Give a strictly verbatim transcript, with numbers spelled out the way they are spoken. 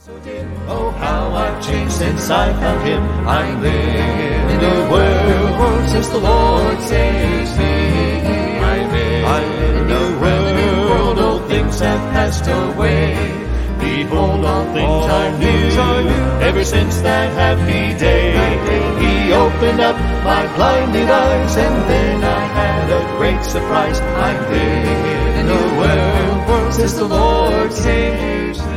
Oh, how I've changed since I found him. I'm living in a world since the Lord saves me. I'm in a new world, old things have passed away. Behold, all things are new, ever since that happy day. He opened up my blinded eyes, and then I had a great surprise. I'm living in a world since the Lord saves me.